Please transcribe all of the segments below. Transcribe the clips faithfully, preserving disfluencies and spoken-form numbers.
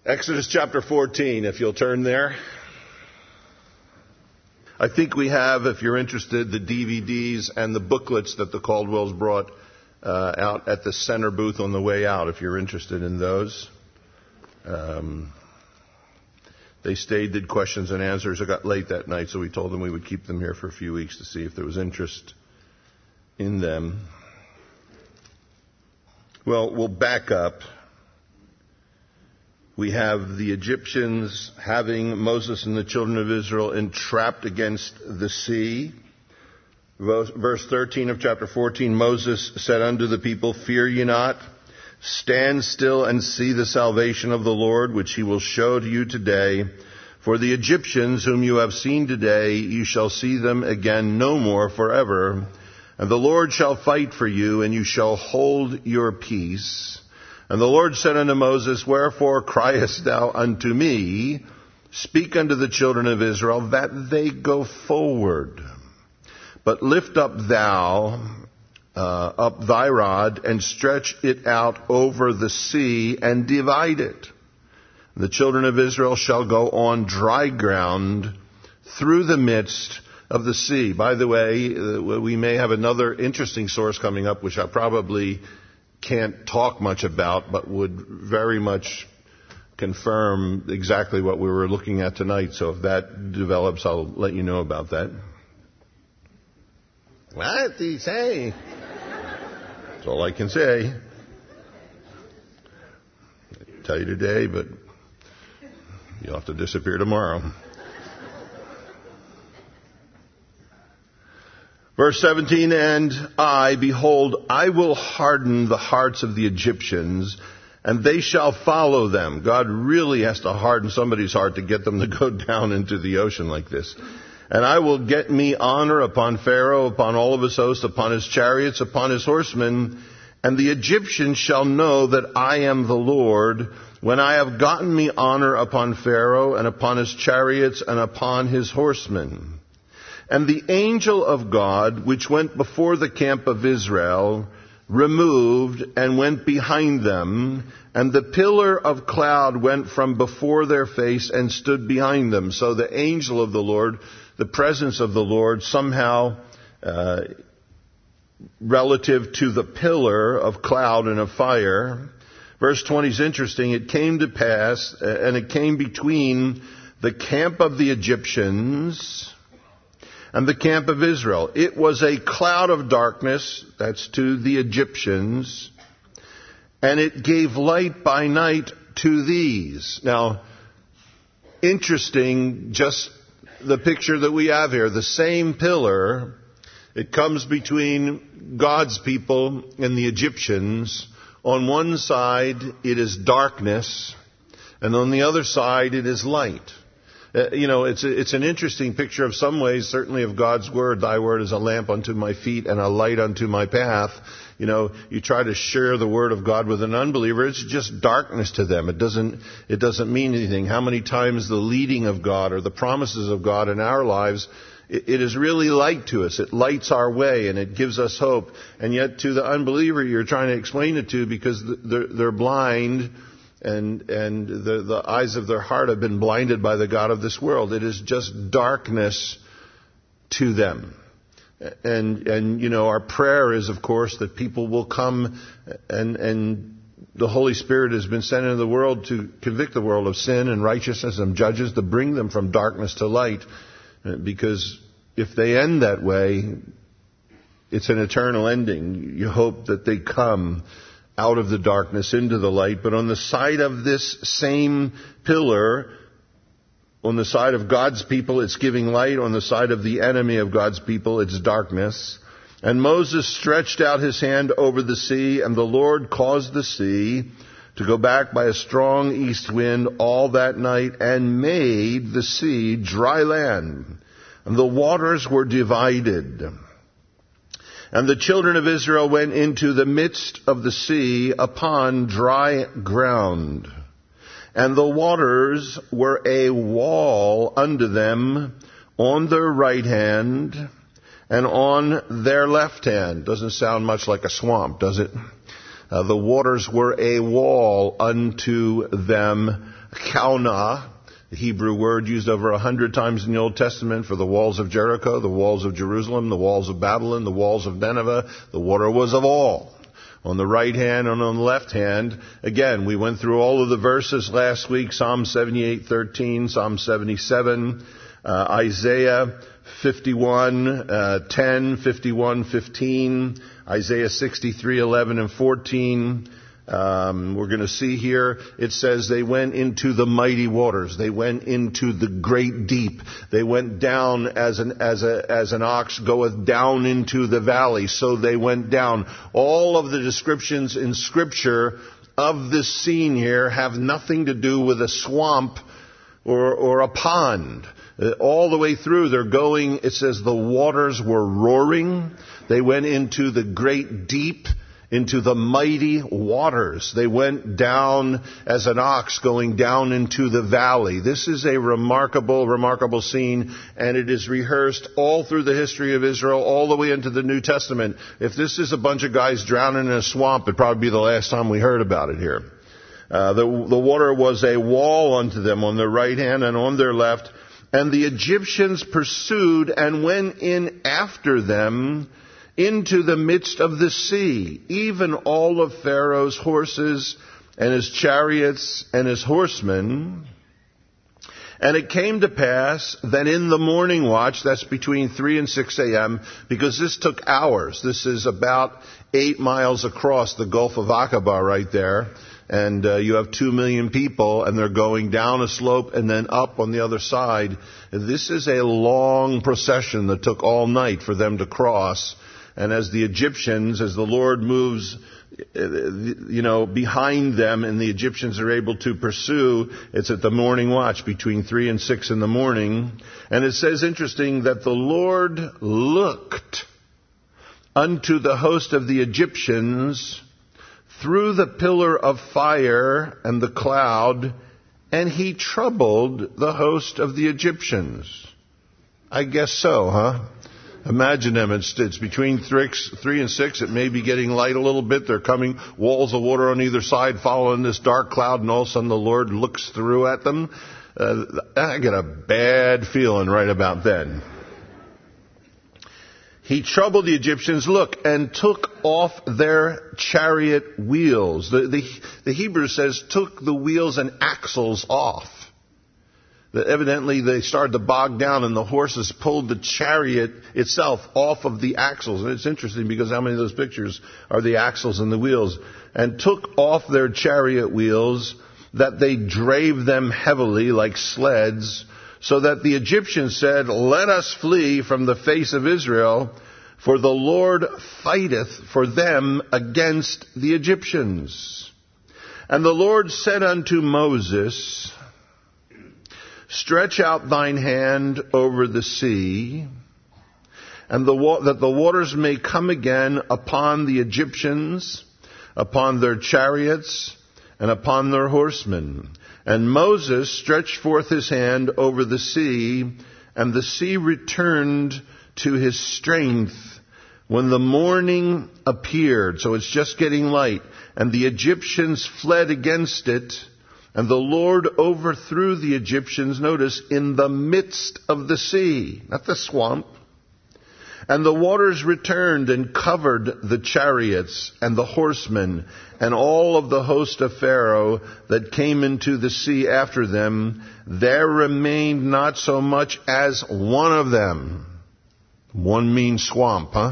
Exodus chapter fourteen, if you'll turn there. I think we have, if you're interested, the D V Ds and the booklets that the Caldwells brought uh, out at the center booth on the way out, if you're interested in those. Um, they stayed, did questions and answers. It got late that night, so we told them we would keep them here for a few weeks to see if there was interest in them. Well, we'll back up. We have the Egyptians having Moses and the children of Israel entrapped against the sea. Verse thirteen of chapter fourteen, Moses said unto the people, "Fear ye not, stand still and see the salvation of the Lord, which he will show to you today. For the Egyptians whom you have seen today, you shall see them again no more forever. And the Lord shall fight for you, and you shall hold your peace." And the Lord said unto Moses, "Wherefore criest thou unto me? Speak unto the children of Israel that they go forward. But lift up thou uh, up thy rod, and stretch it out over the sea, and divide it. The children of Israel shall go on dry ground through the midst of the sea." By the way, uh, we may have another interesting source coming up, which I probably can't talk much about, but would very much confirm exactly what we were looking at tonight. So if that develops, I'll let you know about that. What did he say? That's all I can say. I'll tell you today, but you'll have to disappear tomorrow. Verse seventeen, "And I, behold, I will harden the hearts of the Egyptians, and they shall follow them." God really has to harden somebody's heart to get them to go down into the ocean like this. "And I will get me honor upon Pharaoh, upon all of his hosts, upon his chariots, upon his horsemen. And the Egyptians shall know that I am the Lord, when I have gotten me honor upon Pharaoh, and upon his chariots, and upon his horsemen. And the angel of God, which went before the camp of Israel, removed and went behind them, and the pillar of cloud went from before their face and stood behind them." So the angel of the Lord, the presence of the Lord, somehow uh, relative to the pillar of cloud and of fire. Verse twenty is interesting. "It came to pass, and it came between the camp of the Egyptians and the camp of Israel. It was a cloud of darkness," that's to the Egyptians, "and it gave light by night to these." Now, interesting, just the picture that we have here. The same pillar, it comes between God's people and the Egyptians. On one side, it is darkness, and on the other side, it is light. Uh, you know, it's a, it's an interesting picture of some ways, certainly of God's Word. "Thy Word is a lamp unto my feet and a light unto my path." You know, you try to share the Word of God with an unbeliever, it's just darkness to them. It doesn't, it doesn't mean anything. How many times the leading of God or the promises of God in our lives, it, it is really light to us. It lights our way and it gives us hope. And yet to the unbeliever, you're trying to explain it to because they're, they're blind. And and the, the eyes of their heart have been blinded by the god of this world. It is just darkness to them. And, and you know, our prayer is, of course, that people will come and, and the Holy Spirit has been sent into the world to convict the world of sin and righteousness and judges, to bring them from darkness to light. Because if they end that way, it's an eternal ending. You hope that they come out of the darkness into the light. But on the side of this same pillar, on the side of God's people, it's giving light. On the side of the enemy of God's people, it's darkness. "And Moses stretched out his hand over the sea, and the Lord caused the sea to go back by a strong east wind all that night, and made the sea dry land, and the waters were divided. And the children of Israel went into the midst of the sea upon dry ground. And the waters were a wall unto them on their right hand and on their left hand." Doesn't sound much like a swamp, does it? Uh, the waters were a wall unto them. Kauna, the Hebrew word used over a hundred times in the Old Testament for the walls of Jericho, the walls of Jerusalem, the walls of Babylon, the walls of Nineveh. The water was a wall. On the right hand and on the left hand. Again, we went through all of the verses last week. Psalm seventy-eight thirteen, Psalm seventy-seven, uh, Isaiah fifty-one, uh, ten, fifty-one, fifteen, Isaiah sixty-three, eleven and fourteen. Um, we're going to see here, it says they went into the mighty waters. They went into the great deep. They went down as an, as a, as an ox goeth down into the valley. So they went down. All of the descriptions in Scripture of this scene here have nothing to do with a swamp or, or a pond. Uh, all the way through, they're going, it says the waters were roaring. They went into the great deep, into the mighty waters. They went down as an ox going down into the valley. This is a remarkable, remarkable scene, and it is rehearsed all through the history of Israel, all the way into the New Testament. If this is a bunch of guys drowning in a swamp, it'd probably be the last time we heard about it here. Uh, the, the water was a wall unto them on their right hand and on their left, and the Egyptians pursued and went in after them into the midst of the sea, even all of Pharaoh's horses and his chariots and his horsemen. And it came to pass that in the morning watch, that's between three and six a.m., because this took hours. This is about eight miles across the Gulf of Aqaba right there. And uh, you have two million people, and they're going down a slope and then up on the other side. This is a long procession that took all night for them to cross. And as the Egyptians, as the Lord moves, you know, behind them and the Egyptians are able to pursue, it's at the morning watch between three and six in the morning. And it says, interesting, that the Lord looked unto the host of the Egyptians through the pillar of fire and the cloud, and he troubled the host of the Egyptians. I guess so, huh? Imagine them. It's, it's between three, three and six. It may be getting light a little bit. They're coming, walls of water on either side, following this dark cloud, and all of a sudden the Lord looks through at them. Uh, I get a bad feeling right about then. He troubled the Egyptians, look, and took off their chariot wheels. The, the, the Hebrew says took the wheels and axles off. That evidently they started to bog down and the horses pulled the chariot itself off of the axles. And it's interesting because how many of those pictures are the axles and the wheels? And took off their chariot wheels, that they drave them heavily like sleds, so that the Egyptians said, let us flee from the face of Israel, for the Lord fighteth for them against the Egyptians. And the Lord said unto Moses, stretch out thine hand over the sea, and the wa- that the waters may come again upon the Egyptians, upon their chariots, and upon their horsemen. And Moses stretched forth his hand over the sea, and the sea returned to his strength when the morning appeared. So it's just getting light. And the Egyptians fled against it, and the Lord overthrew the Egyptians, notice, in the midst of the sea, not the swamp. And the waters returned and covered the chariots and the horsemen and all of the host of Pharaoh that came into the sea after them. There remained not so much as one of them. One means swamp, huh?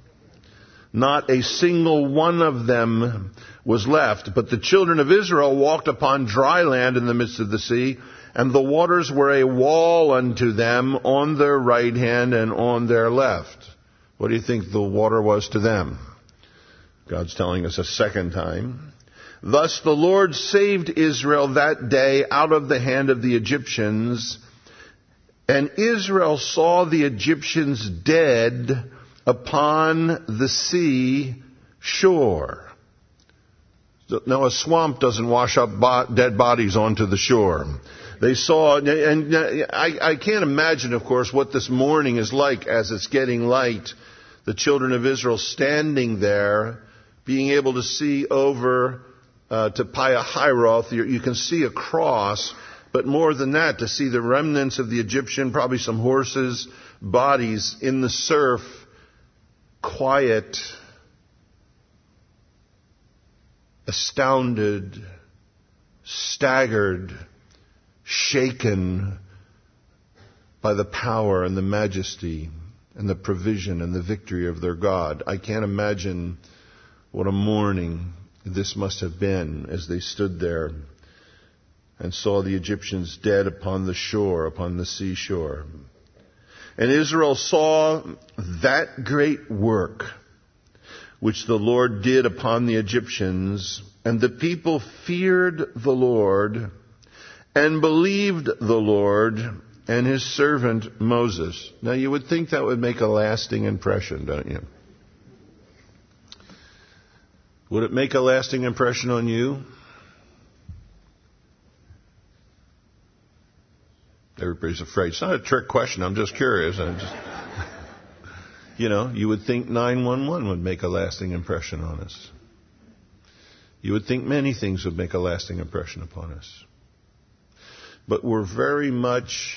Not a single one of them was left. But the children of Israel walked upon dry land in the midst of the sea, and the waters were a wall unto them on their right hand and on their left. What do you think the water was to them? God's telling us a second time. Thus the Lord saved Israel that day out of the hand of the Egyptians, and Israel saw the Egyptians dead upon the sea shore. Now, a swamp doesn't wash up bo- dead bodies onto the shore. They saw, and I, I can't imagine, of course, what this morning is like as it's getting light. The children of Israel standing there being able to see over uh, to Pi-hahiroth. You, you can see a cross, but more than that, to see the remnants of the Egyptian, probably some horses' bodies in the surf, quiet, astounded, staggered, shaken by the power and the majesty and the provision and the victory of their God. I can't imagine what a morning this must have been as they stood there and saw the Egyptians dead upon the shore, upon the seashore. And Israel saw that great work which the Lord did upon the Egyptians, and the people feared the Lord and believed the Lord and his servant Moses. Now you would think that would make a lasting impression, don't you? Would it make a lasting impression on you? Everybody's afraid. It's not a trick question. I'm just curious. I'm just, you know, you would think nine one one would make a lasting impression on us. You would think many things would make a lasting impression upon us. But we're very much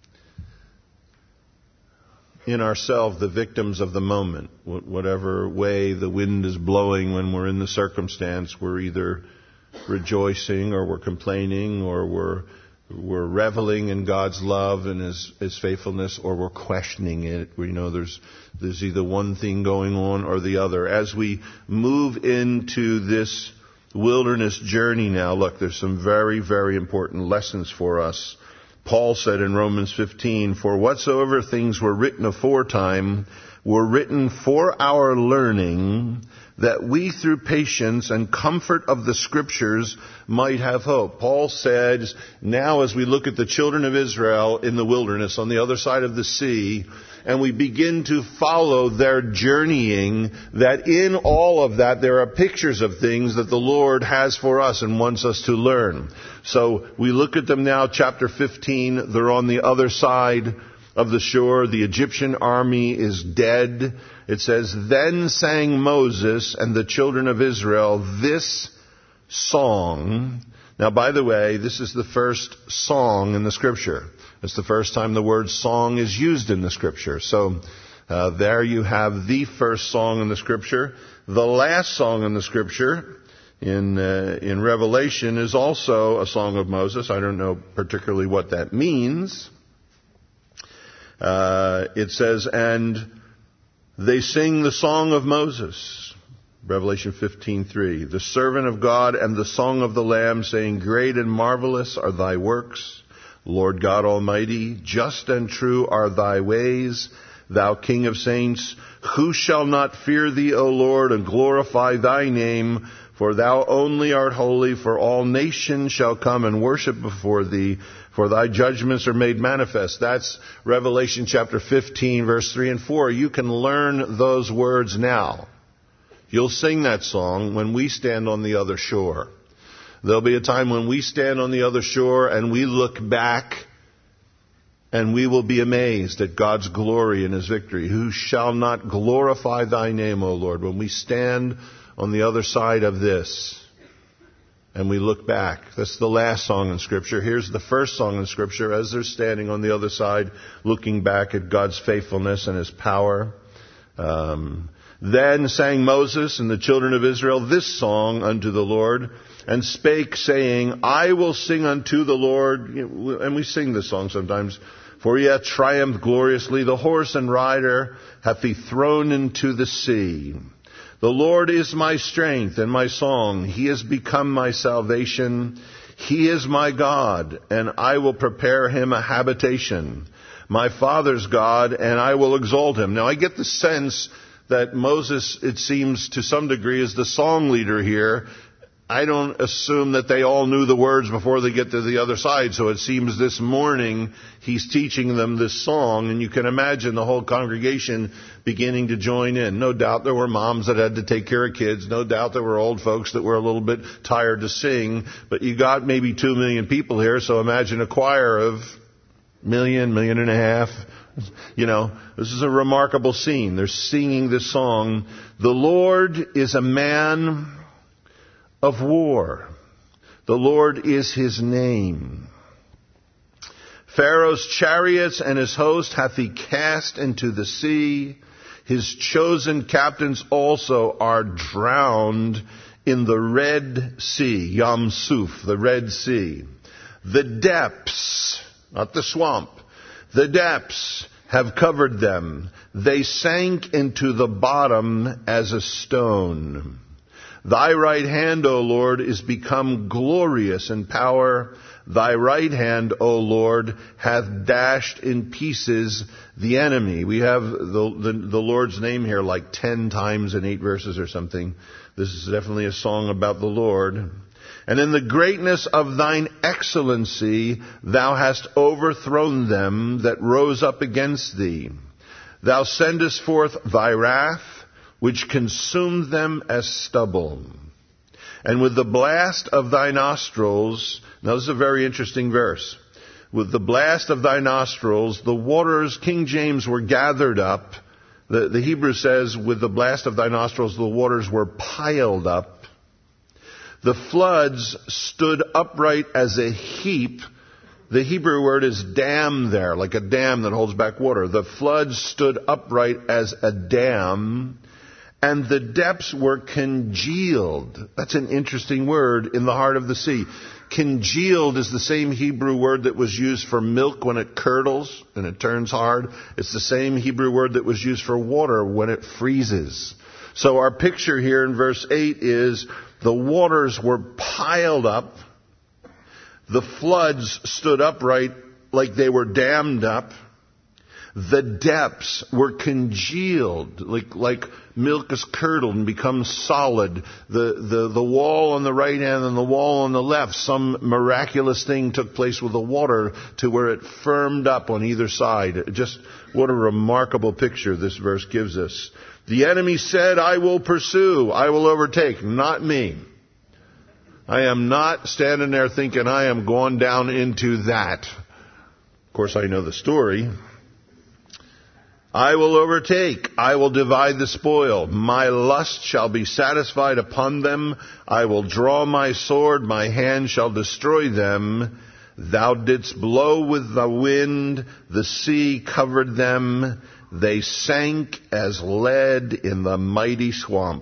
in ourselves the victims of the moment. Whatever way the wind is blowing when we're in the circumstance, we're either rejoicing or we're complaining or we're we're reveling in God's love and His, His faithfulness, or we're questioning it. We know there's there's either one thing going on or the other. As we move into this wilderness journey now, look, there's some very, very important lessons for us. Paul said in Romans fifteen, "For whatsoever things were written aforetime were written for our learning, that we through patience and comfort of the Scriptures might have hope." Paul says, now as we look at the children of Israel in the wilderness on the other side of the sea, and we begin to follow their journeying, that in all of that there are pictures of things that the Lord has for us and wants us to learn. So we look at them now, chapter fifteen, they're on the other side of the shore. The Egyptian army is dead. It says, "Then sang Moses and the children of Israel this song." Now, by the way, this is the first song in the Scripture. It's the first time the word song is used in the Scripture. So uh, there you have the first song in the Scripture. The last song in the Scripture in uh, in Revelation is also a song of Moses. I don't know particularly what that means. Uh, it says, "And they sing the song of Moses," Revelation fifteen three, "the servant of God, and the song of the Lamb, saying, Great and marvelous are thy works, Lord God Almighty. Just and true are thy ways, thou King of saints. Who shall not fear thee, O Lord, and glorify thy name? For thou only art holy, for all nations shall come and worship before thee, for thy judgments are made manifest." That's Revelation chapter fifteen, verse three and four. You can learn those words now. You'll sing that song when we stand on the other shore. There'll be a time when we stand on the other shore and we look back and we will be amazed at God's glory and His victory. Who shall not glorify thy name, O Lord? When we stand on the other side of this and we look back. That's the last song in Scripture. Here's the first song in Scripture as they're standing on the other side looking back at God's faithfulness and His power. Um, Then sang Moses and the children of Israel this song unto the Lord, and spake, saying, I will sing unto the Lord. And we sing this song sometimes. For he hath triumphed gloriously. The horse and rider hath he thrown into the sea. The Lord is my strength and my song. He has become my salvation. He is my God, and I will prepare him a habitation. My father's God, and I will exalt him. Now I get the sense that Moses, it seems to some degree, is the song leader here. I don't assume that they all knew the words before they get to the other side. So it seems this morning he's teaching them this song, and you can imagine the whole congregation beginning to join in. No doubt there were moms that had to take care of kids. No doubt there were old folks that were a little bit tired to sing. But you got maybe two million people here, so imagine a choir of million, million and a half, You know, this is a remarkable scene. They're singing this song. The Lord is a man of war. The Lord is his name. Pharaoh's chariots and his host hath he cast into the sea. His chosen captains also are drowned in the Red Sea, Yam Suf, the Red Sea. The depths, not the swamp, the depths have covered them. They sank into the bottom as a stone. Thy right hand, O Lord, is become glorious in power. Thy right hand, O Lord, hath dashed in pieces the enemy. We have the, the, the Lord's name here like ten times in eight verses or something. This is definitely a song about the Lord. And in the greatness of thine excellency, thou hast overthrown them that rose up against thee. Thou sendest forth thy wrath, which consumed them as stubble. And with the blast of thy nostrils, now this is a very interesting verse. With the blast of thy nostrils, the waters, King James, were gathered up. The, the Hebrew says, with the blast of thy nostrils, the waters were piled up. The floods stood upright as a heap. The Hebrew word is dam there, like a dam that holds back water. The floods stood upright as a dam, and the depths were congealed. That's an interesting word, in the heart of the sea. Congealed is the same Hebrew word that was used for milk when it curdles and it turns hard. It's the same Hebrew word that was used for water when it freezes. So our picture here in verse eight is the waters were piled up. The floods stood upright like they were dammed up. The depths were congealed, like, like milk is curdled and becomes solid. The, the, the wall on the right hand and the wall on the left, some miraculous thing took place with the water to where it firmed up on either side. Just what a remarkable picture this verse gives us. The enemy said, I will pursue, I will overtake. Not me. I am not standing there thinking I am going down into that. Of course, I know the story. I will overtake. I will divide the spoil. My lust shall be satisfied upon them. I will draw my sword. My hand shall destroy them. Thou didst blow with the wind. The sea covered them. They sank as lead in the mighty swamp.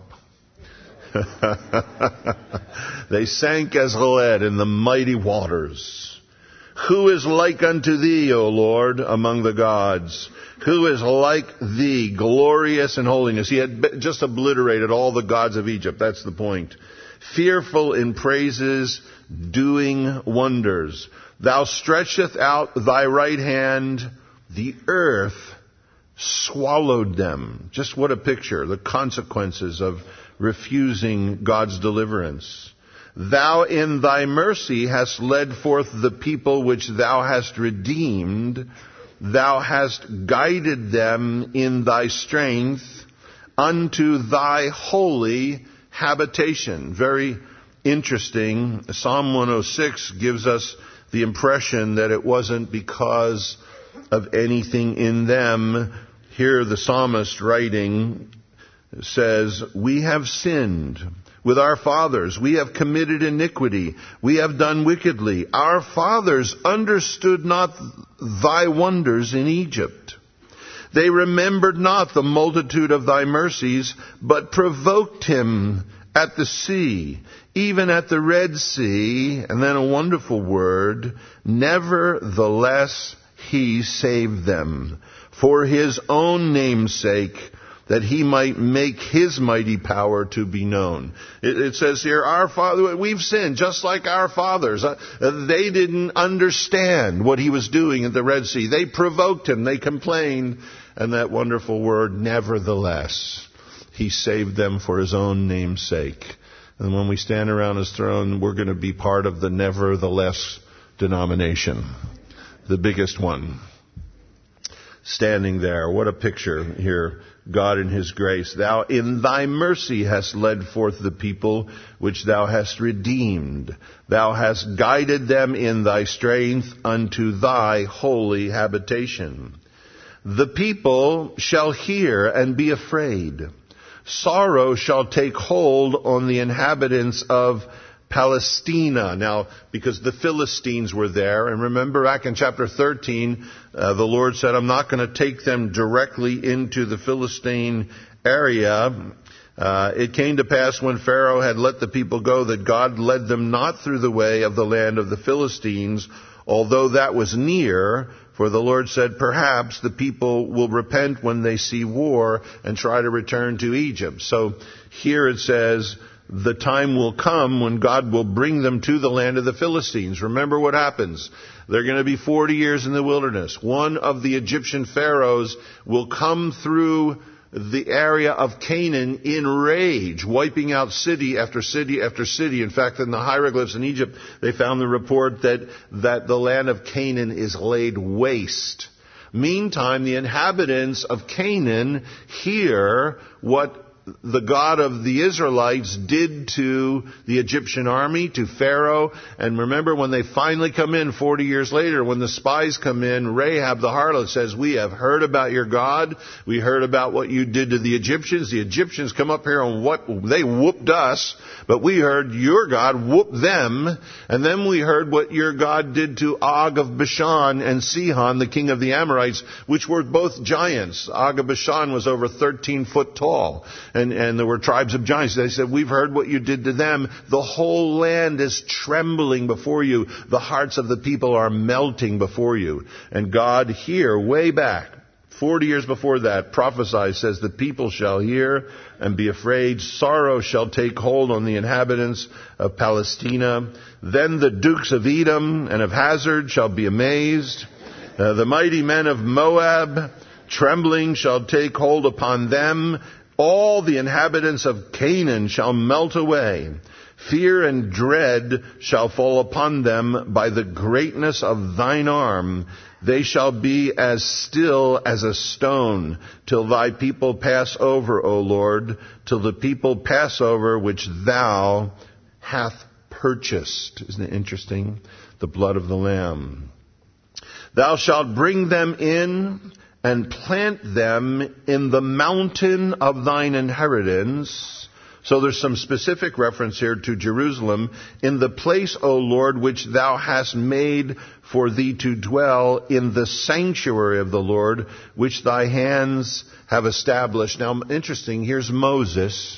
They sank as lead in the mighty waters. Who is like unto thee, O Lord, among the gods? Who is like thee, glorious in holiness? He had just obliterated all the gods of Egypt. That's the point. Fearful in praises, doing wonders. Thou stretcheth out thy right hand, the earth swallowed them. Just what a picture. The consequences of refusing God's deliverance. Thou in thy mercy hast led forth the people which thou hast redeemed. Thou hast guided them in thy strength unto thy holy habitation. Very interesting. Psalm one oh six gives us the impression that it wasn't because of anything in them. Here the psalmist writing says, we have sinned with our fathers. We have committed iniquity. We have done wickedly. Our fathers understood not thy wonders in Egypt. They remembered not the multitude of thy mercies, but provoked him at the sea, even at the Red Sea. And then a wonderful word, nevertheless he saved them for his own name's sake, that he might make his mighty power to be known. It, it says here, our father, we've sinned just like our fathers. Uh, they didn't understand what he was doing at the Red Sea. They provoked him. They complained. And that wonderful word, nevertheless, he saved them for his own name's sake. And when we stand around his throne, we're going to be part of the nevertheless denomination, the biggest one. Standing there, what a picture here. God in his grace. Thou in thy mercy hast led forth the people which thou hast redeemed. Thou hast guided them in thy strength unto thy holy habitation. The people shall hear and be afraid. Sorrow shall take hold on the inhabitants of Palestina. Now, because the Philistines were there, and remember back in chapter thirteen, uh, the Lord said, I'm not going to take them directly into the Philistine area. Uh, it came to pass when Pharaoh had let the people go that God led them not through the way of the land of the Philistines, although that was near, for the Lord said, perhaps the people will repent when they see war and try to return to Egypt. So here it says, the time will come when God will bring them to the land of the Philistines. Remember what happens. They're going to be forty years in the wilderness. One of the Egyptian pharaohs will come through the area of Canaan in rage, wiping out city after city after city. In fact, in the hieroglyphs in Egypt, they found the report that, that the land of Canaan is laid waste. Meantime, the inhabitants of Canaan hear what the God of the Israelites did to the Egyptian army, to Pharaoh. And remember, when they finally come in forty years later, when the spies come in, Rahab the harlot says, we have heard about your God. We heard about what you did to the Egyptians. The Egyptians come up here and what they whooped us, but we heard your God whoop them. And then we heard what your God did to Og of Bashan and Sihon, the king of the Amorites, which were both giants. Og of Bashan was over thirteen foot tall. And, and there were tribes of giants. They said, we've heard what you did to them. The whole land is trembling before you. The hearts of the people are melting before you. And God here, way back, forty years before that, prophesies, says, the people shall hear and be afraid. Sorrow shall take hold on the inhabitants of Palestina. Then the dukes of Edom and of Hazard shall be amazed. Uh, the mighty men of Moab, trembling shall take hold upon them. All the inhabitants of Canaan shall melt away. Fear and dread shall fall upon them by the greatness of thine arm. They shall be as still as a stone till thy people pass over, O Lord, till the people pass over which thou hast purchased. Isn't it interesting? The blood of the Lamb. Thou shalt bring them in and plant them in the mountain of thine inheritance. So there's some specific reference here to Jerusalem. In the place, O Lord, which thou hast made for thee to dwell, in the sanctuary of the Lord, which thy hands have established. Now, interesting, here's Moses.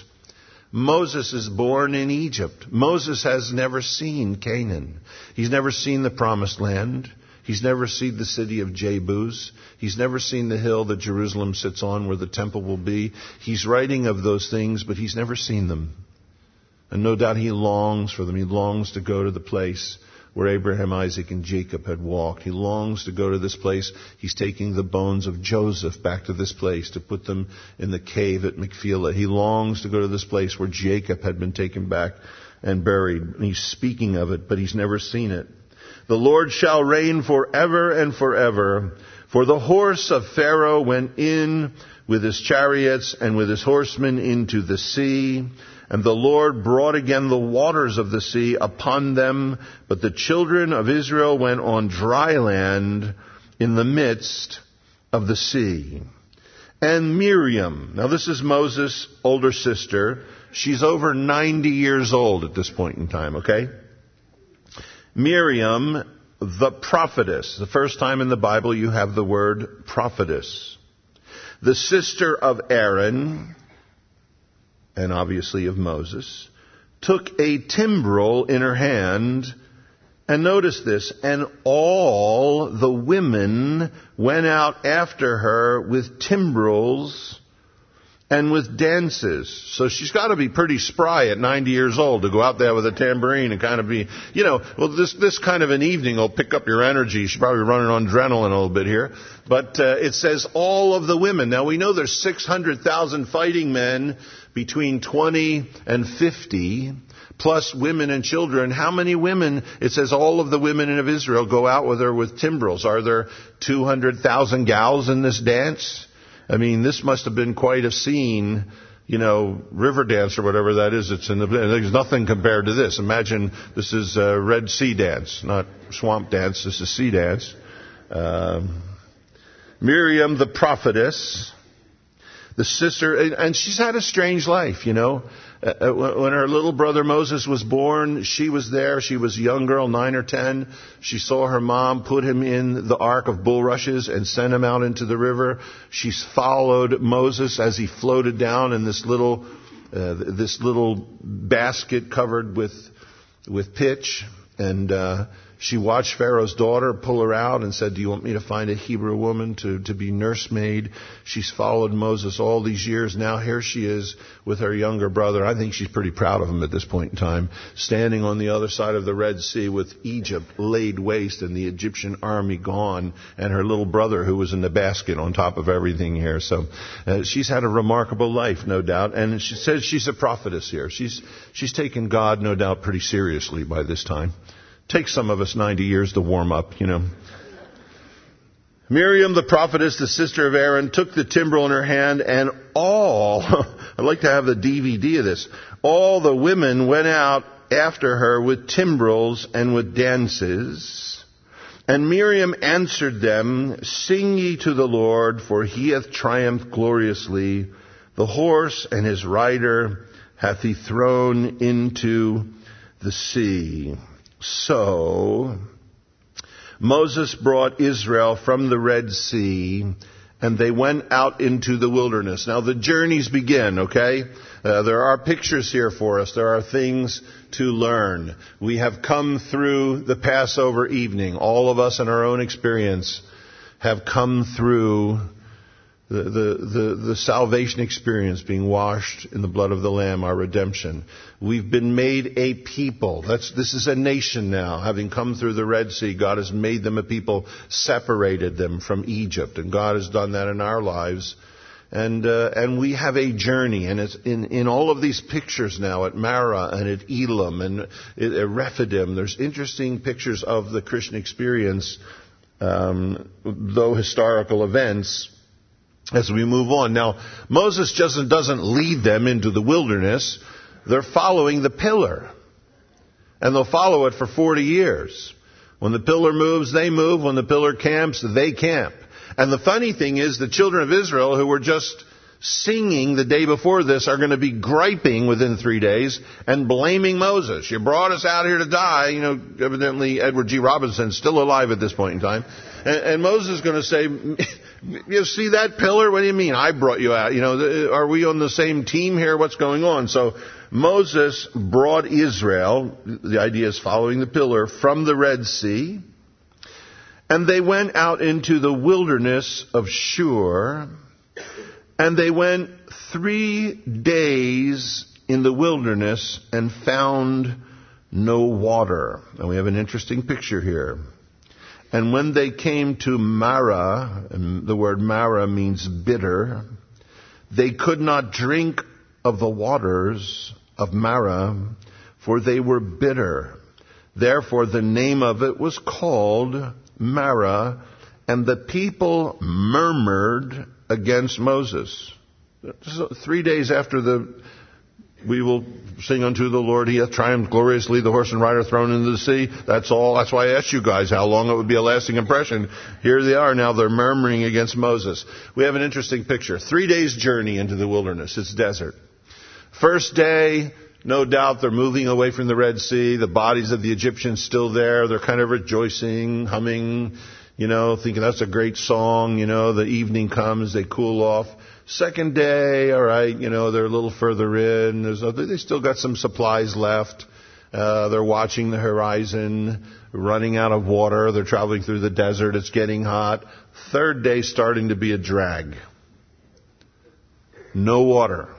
Moses is born in Egypt. Moses has never seen Canaan. He's never seen the promised land. He's never seen the city of Jebus. He's never seen the hill that Jerusalem sits on where the temple will be. He's writing of those things, but he's never seen them. And no doubt he longs for them. He longs to go to the place where Abraham, Isaac, and Jacob had walked. He longs to go to this place. He's taking the bones of Joseph back to this place to put them in the cave at Machpelah. He longs to go to this place where Jacob had been taken back and buried. And he's speaking of it, but he's never seen it. The Lord shall reign forever and forever. For the horse of Pharaoh went in with his chariots and with his horsemen into the sea. And the Lord brought again the waters of the sea upon them. But the children of Israel went on dry land in the midst of the sea. And Miriam, now this is Moses' older sister. She's over ninety years old at this point in time, okay? Miriam, the prophetess. The first time in the Bible you have the word prophetess. The sister of Aaron, and obviously of Moses, took a timbrel in her hand, and notice this, and all the women went out after her with timbrels and with dances. So she's got to be pretty spry at ninety years old to go out there with a tambourine and kind of be, you know, well, this this kind of an evening will pick up your energy. She's probably running on adrenaline a little bit here. But uh, it says all of the women. Now we know there's six hundred thousand fighting men between twenty and fifty, plus women and children. How many women? It says all of the women of Israel go out with her with timbrels. Are there two hundred thousand gals in this dance? I mean, this must have been quite a scene, you know, river dance or whatever that is. It's in the, there's nothing compared to this. Imagine this is a Red Sea dance, not swamp dance. This is sea dance. Um, Miriam, the prophetess, the sister, and she's had a strange life, you know. Uh, when her little brother Moses was born, she was there. She was a young girl, nine or ten. She saw her mom put him in the ark of bulrushes and send him out into the river. She's followed Moses as he floated down in this little, uh, this little basket covered with, with pitch. And, uh, she watched Pharaoh's daughter pull her out and said, do you want me to find a Hebrew woman to, to be nursemaid? She's followed Moses all these years. Now here she is with her younger brother. I think she's pretty proud of him at this point in time, standing on the other side of the Red Sea with Egypt laid waste and the Egyptian army gone, and her little brother who was in the basket on top of everything here. So uh, she's had a remarkable life, no doubt. And she says she's a prophetess here. She's, she's taken God, no doubt, pretty seriously by this time. Takes some of us ninety years to warm up, you know. Miriam, the prophetess, the sister of Aaron, took the timbrel in her hand, and all, I'd like to have the D V D of this, all the women went out after her with timbrels and with dances. And Miriam answered them, sing ye to the Lord, for he hath triumphed gloriously. The horse and his rider hath he thrown into the sea. So Moses brought Israel from the Red Sea, and they went out into the wilderness. Now the journeys begin, okay? Uh, there are pictures here for us. There are things to learn. We have come through the Passover evening. All of us in our own experience have come through The, the, the, the salvation experience, being washed in the blood of the Lamb, our redemption. We've been made a people. That's, this is a nation now. Having come through the Red Sea, God has made them a people, separated them from Egypt. And God has done that in our lives. And, uh, and we have a journey. And it's in, in all of these pictures now at Marah and at Elam and at Rephidim, there's interesting pictures of the Christian experience, um, though historical events, as we move on. Now, Moses just doesn't lead them into the wilderness. They're following the pillar. And they'll follow it for forty years. When the pillar moves, they move. When the pillar camps, they camp. And the funny thing is, the children of Israel who were just singing the day before this are going to be griping within three days and blaming Moses. You brought us out here to die. You know, evidently Edward G. Robinson's still alive at this point in time. And, and Moses is going to say, you see that pillar? What do you mean? I brought you out. You know, are we on the same team here? What's going on? So Moses brought Israel, the idea is following the pillar, from the Red Sea. And they went out into the wilderness of Shur. And they went three days in the wilderness and found no water. And we have an interesting picture here. And when they came to Marah, and the word Marah means bitter, they could not drink of the waters of Marah, for they were bitter. Therefore the name of it was called Marah, and the people murmured against Moses. So three days after the, we will sing unto the Lord, he hath triumphed gloriously, the horse and rider thrown into the sea. That's all. That's why I asked you guys how long it would be a lasting impression. Here they are now, they're murmuring against Moses. We have an interesting picture. Three days journey into the wilderness. It's desert. First day, no doubt they're moving away from the Red Sea. The bodies of the Egyptians still there. They're kind of rejoicing, humming, you know, thinking that's a great song. You know, the evening comes, they cool off. Second day, all right, you know, they're a little further in. There's other, they still got some supplies left. Uh, they're watching the horizon, running out of water. They're traveling through the desert. It's getting hot. Third day, starting to be a drag. No water.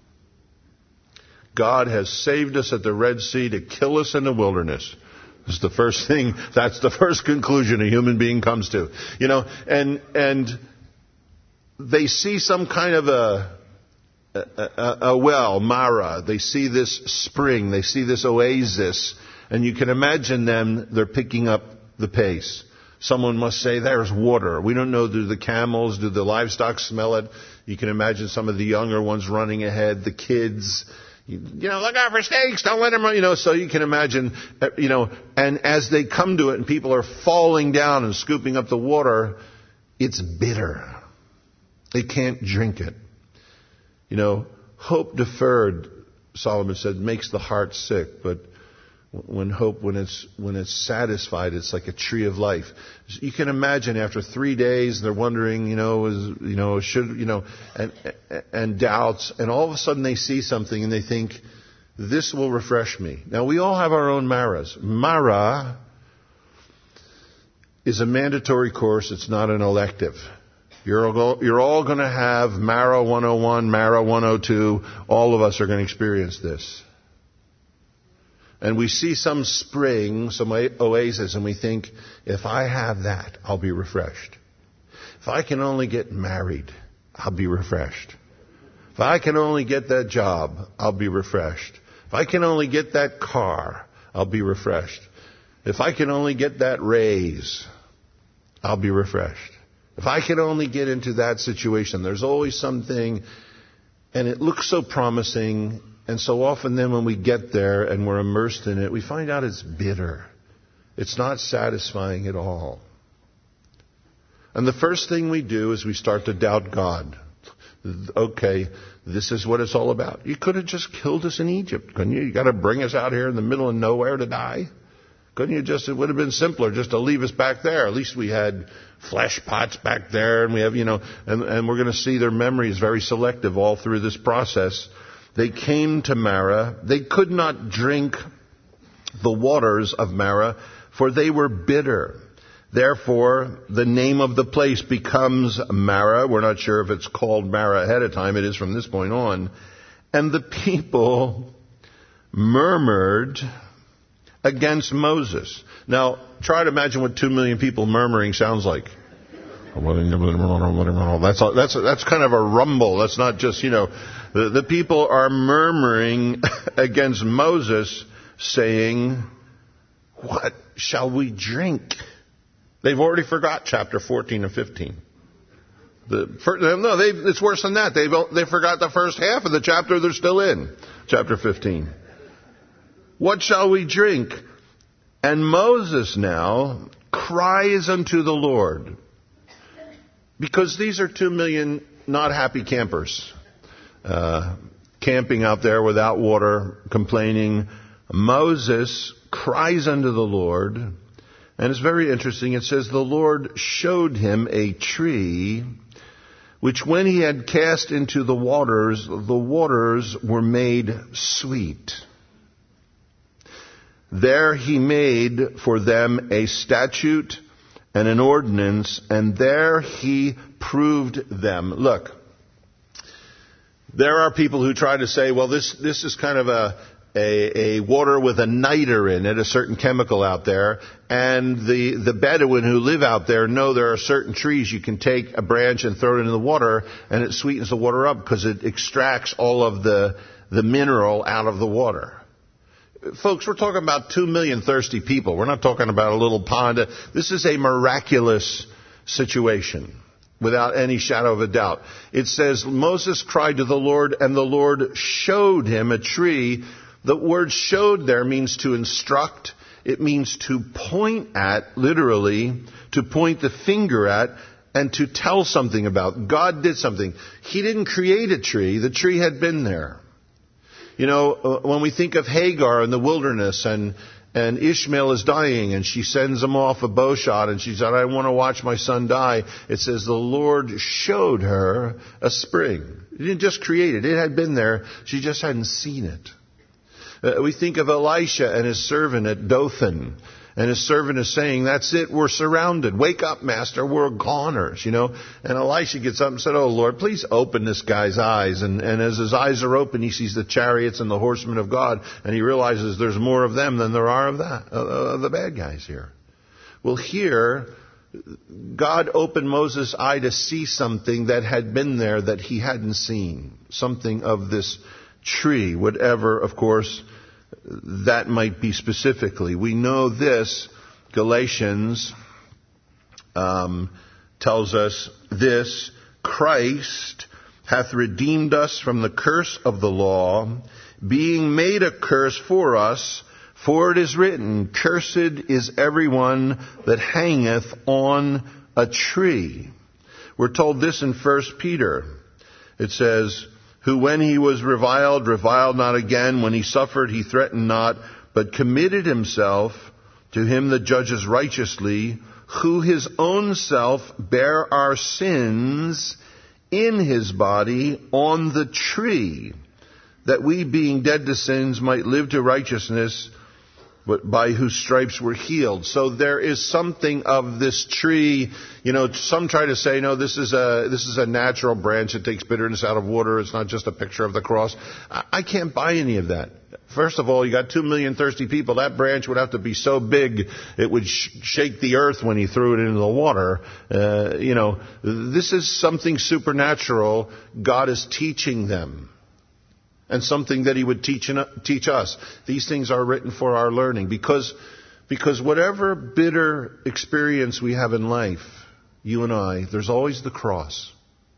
God has saved us at the Red Sea to kill us in the wilderness. That's the first thing, that's the first conclusion a human being comes to. You know, and, and they see some kind of a, a, a well, Marah. They see this spring. They see this oasis. And you can imagine them, they're picking up the pace. Someone must say, there's water. We don't know, do the camels, do the livestock smell it? You can imagine some of the younger ones running ahead, the kids. You know, look out for snakes, don't let them run, you know, so you can imagine, you know, and as they come to it and people are falling down and scooping up the water, It's bitter. They can't drink it. You know, hope deferred, Solomon said, makes the heart sick, but when hope, when it's when it's satisfied, it's like a tree of life. You can imagine after three days, they're wondering, you know, is you know should you know, and and doubts, and all of a sudden they see something and they think, this will refresh me. Now we all have our own maras. Mara is a mandatory course. It's not an elective. You're all, you're all going to have Mara one oh one, Mara one oh two. All of us are going to experience this. And we see some spring, some oasis, and we think, if I have that, I'll be refreshed. If I can only get married, I'll be refreshed. If I can only get that job, I'll be refreshed. If I can only get that car, I'll be refreshed. If I can only get that raise, I'll be refreshed. If I can only get into that situation, there's always something, and it looks so promising. And so often then when we get there and we're immersed in it, we find out it's bitter. It's not satisfying at all. And the first thing we do is we start to doubt God. Okay, this is what it's all about. You could have just killed us in Egypt, couldn't you? You got to bring us out here in the middle of nowhere to die? Couldn't you just, it would have been simpler just to leave us back there. At least we had flesh pots back there, and we have, you know, and, and we're going to see their memory is very selective all through this process. They came to Mara. They could not drink the waters of Mara, for they were bitter. Therefore, the name of the place becomes Mara. We're not sure if it's called Mara ahead of time. It is from this point on. And the people murmured against Moses. Now, try to imagine what two million people murmuring sounds like. That's that's that's kind of a rumble. That's not just, you know, the, the people are murmuring against Moses, saying, "What shall we drink?" They've already forgot chapter fourteen and fifteen. The first, no, they, it's worse than that. They they forgot the first half of the chapter. They're still in chapter fifteen. What shall we drink? And Moses now cries unto the Lord. Because these are two million not happy campers, uh, camping out there without water, complaining. Moses cries unto the Lord, and it's very interesting. It says, the Lord showed him a tree, which when he had cast into the waters, the waters were made sweet. There he made for them a statute and an ordinance, and there he proved them. Look, there are people who try to say, well, this this is kind of a, a, a water with a niter in it, a certain chemical out there, and the, the Bedouin who live out there know there are certain trees you can take a branch and throw it into the water, and it sweetens the water up because it extracts all of the, the mineral out of the water. Folks, we're talking about two million thirsty people. We're not talking about a little pond. This is a miraculous situation, without any shadow of a doubt. It says, Moses cried to the Lord, and the Lord showed him a tree. The word showed there means to instruct. It means to point at, literally, to point the finger at, and to tell something about. God did something. He didn't create a tree. The tree had been there. You know, when we think of Hagar in the wilderness, and and Ishmael is dying, and she sends him off a bow shot, and she said, I want to watch my son die. It says the Lord showed her a spring. He didn't just create it. It had been there. She just hadn't seen it. Uh, we think of Elisha and his servant at Dothan. And his servant is saying, that's it, we're surrounded. Wake up, master, we're goners, you know. And Elisha gets up and said, oh, Lord, please open this guy's eyes. And, and as his eyes are open, he sees the chariots and the horsemen of God. And he realizes there's more of them than there are of that, of the bad guys here. Well, here, God opened Moses' eye to see something that had been there that he hadn't seen. Something of this tree, whatever, of course, that might be specifically. We know this. Galatians um, tells us this. Christ hath redeemed us from the curse of the law, being made a curse for us. For it is written, cursed is everyone that hangeth on a tree. We're told this in First Peter. It says, who when he was reviled, reviled not again. When he suffered, he threatened not, but committed himself to him that judges righteously, who his own self bare our sins in his body on the tree, that we being dead to sins might live to righteousness, but by whose stripes we're healed. So there is something of this tree. You know, some try to say, no, this is a this is a natural branch that takes bitterness out of water. It's not just a picture of the cross. I, I can't buy any of that. First of all, you got two million thirsty people. That branch would have to be so big it would sh- shake the earth when he threw it into the water. Uh, you know, this is something supernatural God is teaching them. And something that he would teach in, teach us. These things are written for our learning. Because, because whatever bitter experience we have in life, you and I, there's always the cross.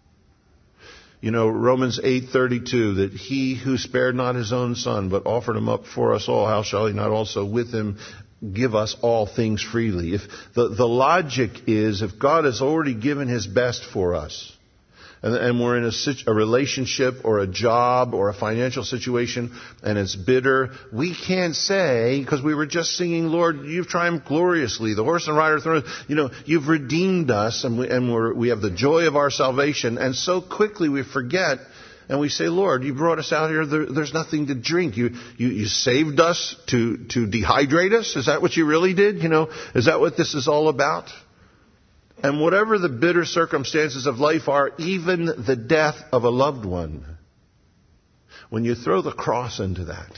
You know, Romans eight thirty-two, that he who spared not his own son, but offered him up for us all, how shall he not also with him give us all things freely? If the, the logic is, if God has already given his best for us, And, and we're in a, a relationship or a job or a financial situation and it's bitter, we can't say, because we were just singing, Lord, you've triumphed gloriously, the horse and rider thrown, you know, you've redeemed us, and we, and we're, we have the joy of our salvation. And so quickly we forget and we say, Lord, you brought us out here, there, there's nothing to drink. You, you, you saved us to, to dehydrate us? Is that what you really did? You know, is that what this is all about? And whatever the bitter circumstances of life are, even the death of a loved one, when you throw the cross into that,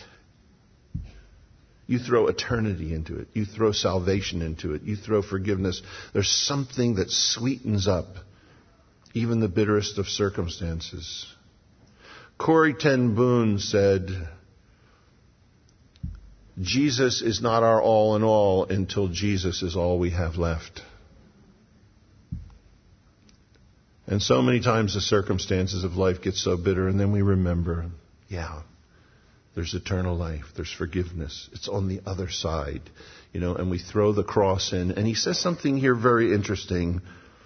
you throw eternity into it. You throw salvation into it. You throw forgiveness. There's something that sweetens up even the bitterest of circumstances. Corrie ten Boom said, Jesus is not our all in all until Jesus is all we have left. And so many times the circumstances of life get so bitter, and then we remember, yeah, there's eternal life, there's forgiveness. It's on the other side, you know, and we throw the cross in. And he says something here very interesting.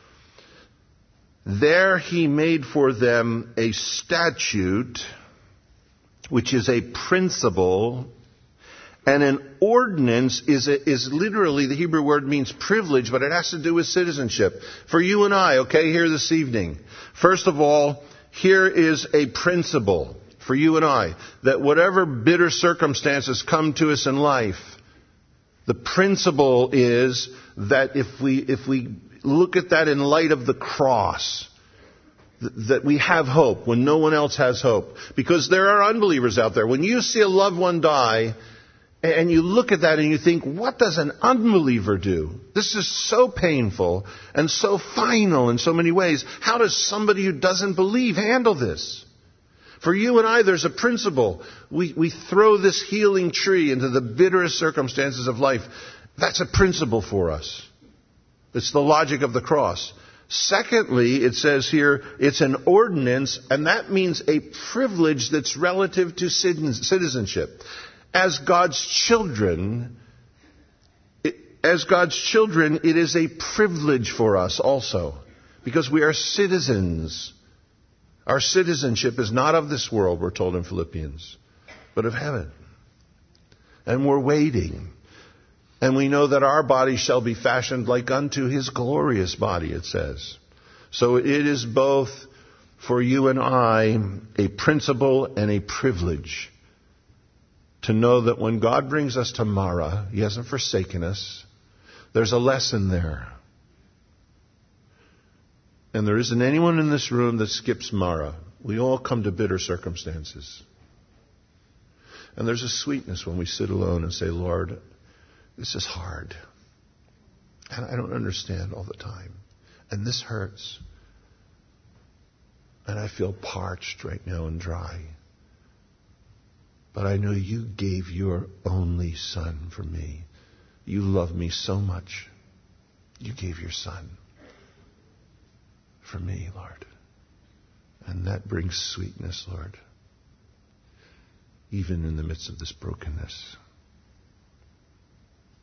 There he made for them a statute, which is a principle, and an ordinance is a, is literally, the Hebrew word means privilege, but it has to do with citizenship. For you and I, okay, here this evening. First of all, here is a principle for you and I, that whatever bitter circumstances come to us in life, the principle is that if we, if we look at that in light of the cross, that we have hope when no one else has hope. Because there are unbelievers out there. When you see a loved one die, and you look at that and you think, what does an unbeliever do? This is so painful and so final in so many ways. How does somebody who doesn't believe handle this? For you and I, there's a principle. We, we throw this healing tree into the bitterest circumstances of life. That's a principle for us. It's the logic of the cross. Secondly, it says here, it's an ordinance, and that means a privilege that's relative to citizenship. As God's children, it, as God's children, it is a privilege for us also, because we are citizens. Our citizenship is not of this world, we're told in Philippians, but of heaven. And we're waiting. And we know that our body shall be fashioned like unto his glorious body, it says. So it is both for you and I a principle and a privilege to know that when God brings us to Mara, he hasn't forsaken us. There's a lesson there. And there isn't anyone in this room that skips Mara. We all come to bitter circumstances. And there's a sweetness when we sit alone and say, Lord, this is hard. And I don't understand all the time. And this hurts. And I feel parched right now and dry. But I know you gave your only son for me. You love me so much. You gave your son for me, Lord. And that brings sweetness, Lord, even in the midst of this brokenness.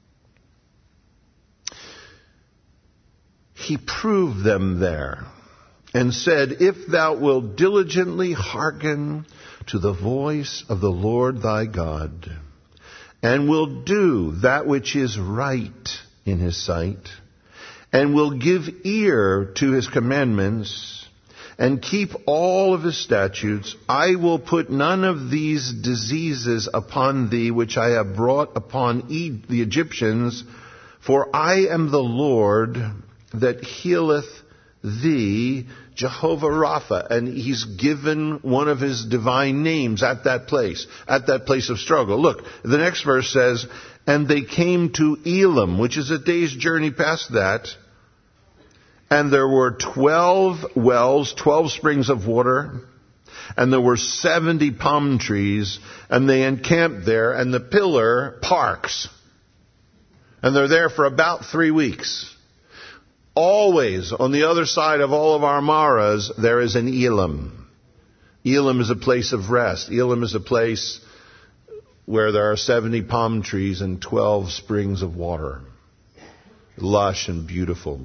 He proved them there. and said, if thou wilt diligently hearken to the voice of the Lord thy God, and will do that which is right in his sight, and will give ear to his commandments, and keep all of his statutes, I will put none of these diseases upon thee which I have brought upon e- the Egyptians, for I am the Lord that healeth thee, Jehovah Rapha. And he's given one of his divine names at that place, at that place of struggle. Look, the next verse says, and they came to Elim, which is a day's journey past that, and there were twelve wells, twelve springs of water, and there were seventy palm trees, and they encamped there, and the pillar parks. And they're there for about three weeks. Always, on the other side of all of our Maras, there is an Elim. Elim is a place of rest. Elim is a place where there are seventy palm trees and twelve springs of water. Lush and beautiful.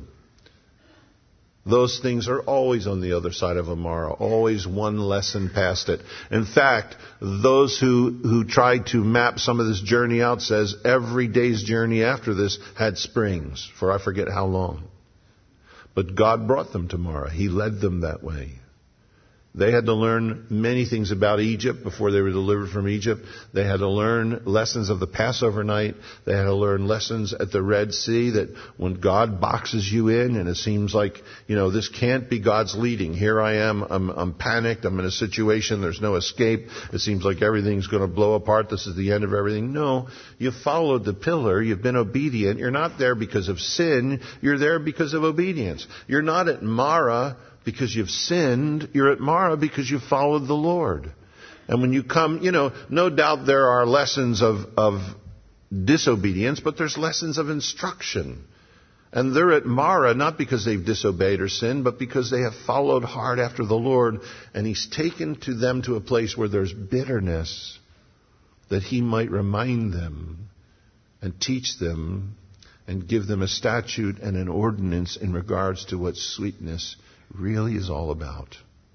Those things are always on the other side of a Mara, always one lesson past it. In fact, those who, who tried to map some of this journey out says every day's journey after this had springs for I forget how long. But God brought them to Mara. He led them that way. They had to learn many things about Egypt before they were delivered from Egypt. They had to learn lessons of the Passover night. They had to learn lessons at the Red Sea, that when God boxes you in and it seems like, you know, this can't be God's leading. Here I am. I'm, I'm panicked. I'm in a situation. There's no escape. It seems like everything's going to blow apart. This is the end of everything. No, you followed the pillar. You've been obedient. You're not there because of sin. You're there because of obedience. You're not at Mara because you've sinned. You're at Mara because you followed the Lord. And when you come, you know, no doubt there are lessons of, of disobedience, but there's lessons of instruction. And they're at Mara not because they've disobeyed or sinned, but because they have followed hard after the Lord. And He's taken to them to a place where there's bitterness, that He might remind them and teach them and give them a statute and an ordinance in regards to what sweetness really is all about.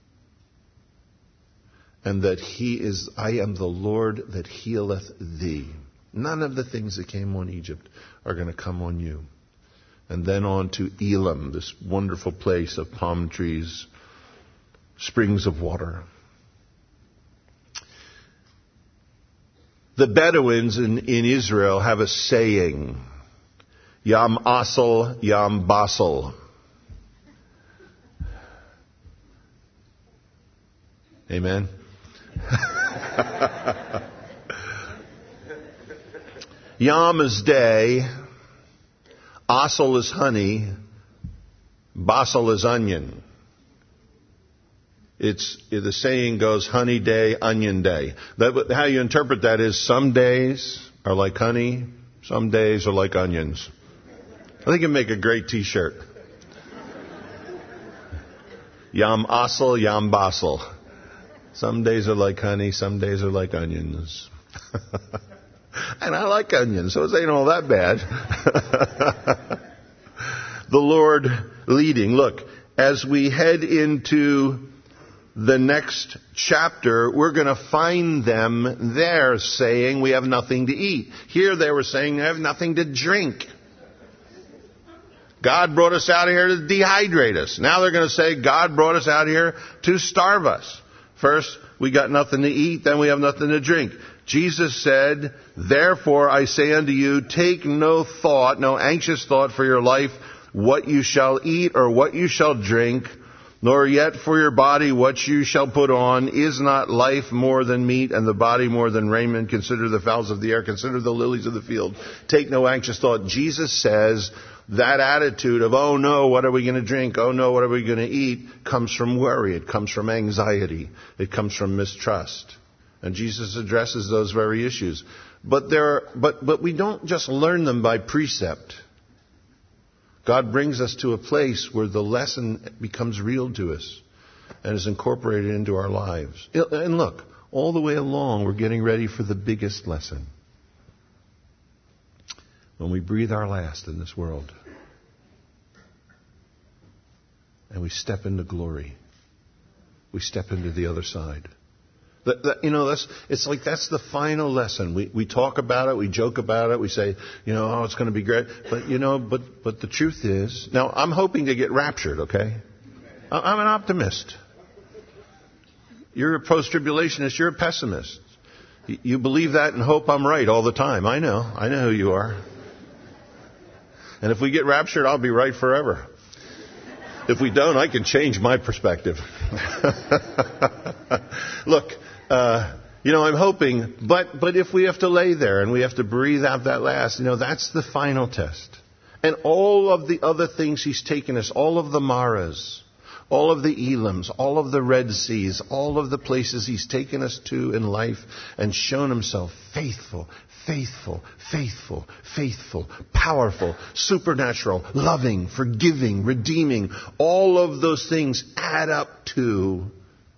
And that He is, I am the Lord that healeth thee. None of the things that came on Egypt are going to come on you. And then on to Elim, this wonderful place of palm trees, springs of water. The Bedouins in, in Israel have a saying, Yam Asal, Yam Basal. Amen. Yam is day, Asal is honey, Basal is onion. It's, the saying goes, honey day, onion day. That, how you interpret that is, some days are like honey, some days are like onions. I think it'd make a great t-shirt. Yam Asal, Yam Basal. Some days are like honey, some days are like onions. And I like onions, so it ain't all that bad. The Lord leading. Look, as we head into the next chapter, we're going to find them there saying we have nothing to eat. Here they were saying they have nothing to drink. God brought us out here to dehydrate us. Now they're going to say God brought us out here to starve us. First, we got nothing to eat, then we have nothing to drink. Jesus said, therefore I say unto you, take no thought, no anxious thought for your life, what you shall eat or what you shall drink, nor yet for your body what you shall put on. Is not life more than meat, and the body more than raiment? Consider the fowls of the air, consider the lilies of the field. Take no anxious thought. Jesus says that attitude of, oh no, what are we going to drink? Oh no, what are we going to eat? Comes from worry. It comes from anxiety. It comes from mistrust. And Jesus addresses those very issues. But there, but, but we don't just learn them by precept. God brings us to a place where the lesson becomes real to us and is incorporated into our lives. And look, all the way along, we're getting ready for the biggest lesson. When we breathe our last in this world. and we step into glory. We step into the other side. That, that, you know, that's, it's like that's the final lesson. We we talk about it, we joke about it, we say, you know, oh, it's going to be great. But, you know, but, but the truth is, now I'm hoping to get raptured, okay? I'm an optimist. You're a post-tribulationist, you're a pessimist. You believe that and hope I'm right all the time. I know. I know who you are. And if we get raptured, I'll be right forever. If we don't, I can change my perspective. Look, uh, you know, I'm hoping, but but if we have to lay there and we have to breathe out that last, you know, that's the final test. And all of the other things He's taken us, all of the Maras, all of the Elims, all of the Red Seas, all of the places He's taken us to in life and shown Himself faithful, faithful, faithful, faithful, powerful, supernatural, loving, forgiving, redeeming. All of those things add up to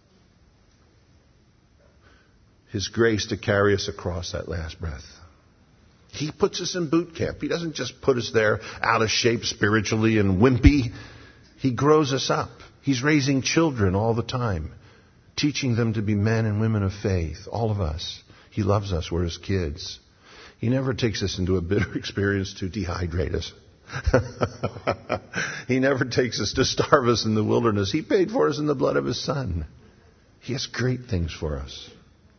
His grace to carry us across that last breath. He puts us in boot camp. He doesn't just put us there out of shape spiritually and wimpy. He grows us up. He's raising children all the time, teaching them to be men and women of faith, all of us. He loves us. We're His kids. He never takes us into a bitter experience to dehydrate us. He never takes us to starve us in the wilderness. He paid for us in the blood of His Son. He has great things for us.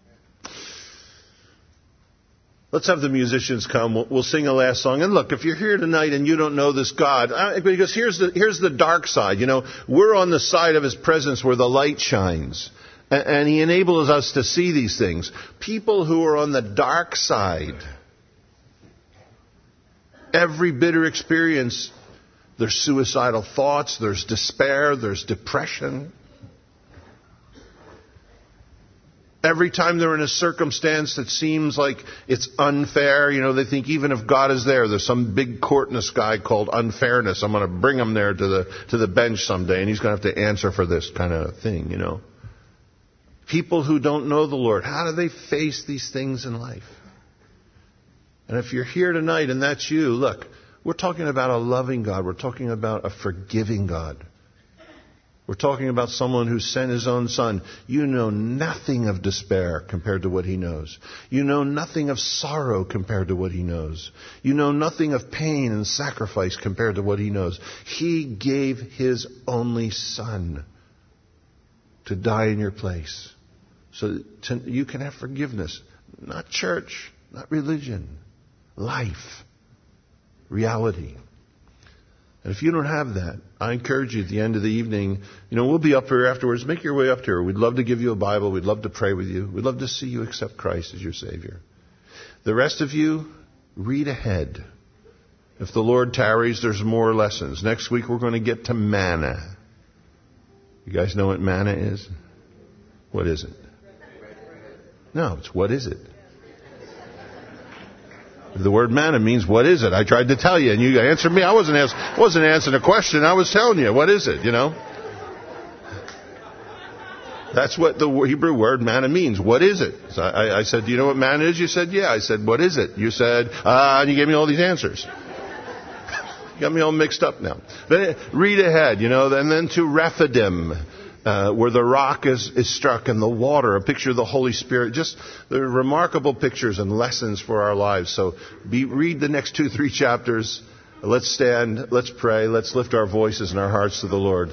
Let's have the musicians come. We'll, we'll sing a last song. And look, if you're here tonight and you don't know this God, uh, because here's the here's the dark side. You know, we're on the side of His presence where the light shines. And, and He enables us to see these things. People who are on the dark side, every bitter experience, there's suicidal thoughts, there's despair, there's depression. Every time they're in a circumstance that seems like it's unfair, you know, they think even if God is there, there's some big court in the sky called unfairness. I'm going to bring him there to the to the bench someday, and he's going to have to answer for this kind of thing, you know. People who don't know the Lord, how do they face these things in life? And if you're here tonight and that's you, look, we're talking about a loving God. We're talking about a forgiving God. We're talking about someone who sent His own Son. You know nothing of despair compared to what He knows. You know nothing of sorrow compared to what He knows. You know nothing of pain and sacrifice compared to what He knows. He gave His only Son to die in your place so that to, you can have forgiveness. Not church, not religion, life, reality. And if you don't have that, I encourage you at the end of the evening, you know, we'll be up here afterwards. Make your way up here. We'd love to give you a Bible. We'd love to pray with you. We'd love to see you accept Christ as your Savior. The rest of you, read ahead. If the Lord tarries, there's more lessons. Next week we're going to get to manna. You guys know what manna is? What is it? No, it's what is it? The word manna means what is it? I tried to tell you, and you answered me. I wasn't ask, wasn't answering a question. I was telling you, what is it? You know, that's what the Hebrew word manna means. What is it? So I, I said, do you know what manna is? You said, yeah. I said, what is it? You said, ah, and you gave me all these answers. You got me all mixed up now. Then read ahead, you know, and then to Rephidim. Uh, where the rock is, is struck and the water, a picture of the Holy Spirit. Just the remarkable pictures and lessons for our lives. So be, read the next two, three chapters. Let's stand, let's pray, let's lift our voices and our hearts to the Lord.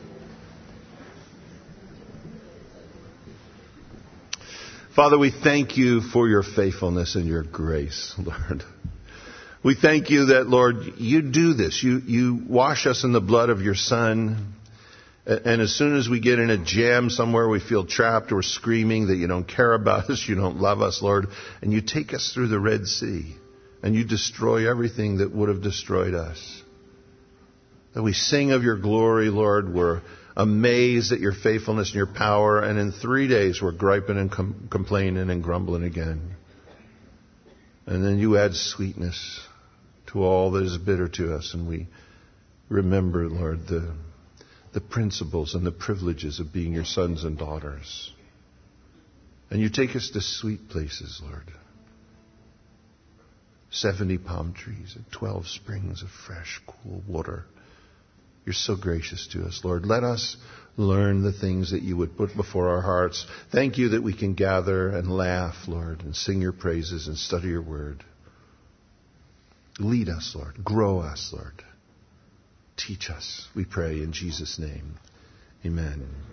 Father, we thank You for Your faithfulness and Your grace, Lord. We thank You that, Lord, You do this. You, you wash us in the blood of Your Son. And as soon as we get in a jam somewhere, we feel trapped, we're screaming that You don't care about us, You don't love us, Lord. And You take us through the Red Sea. And You destroy everything that would have destroyed us. That we sing of Your glory, Lord. We're amazed at Your faithfulness and Your power. And in three days, we're griping and com- complaining and grumbling again. And then You add sweetness to all that is bitter to us. And we remember, Lord, the... the principles and the privileges of being Your sons and daughters. And You take us to sweet places, Lord. Seventy palm trees and twelve springs of fresh, cool water. You're so gracious to us, Lord. Let us learn the things that you would put before our hearts. Thank you that we can gather and laugh, Lord, and sing your praises and study your word. Lead us, Lord. Grow us, Lord. Teach us, we pray in Jesus' name. Amen.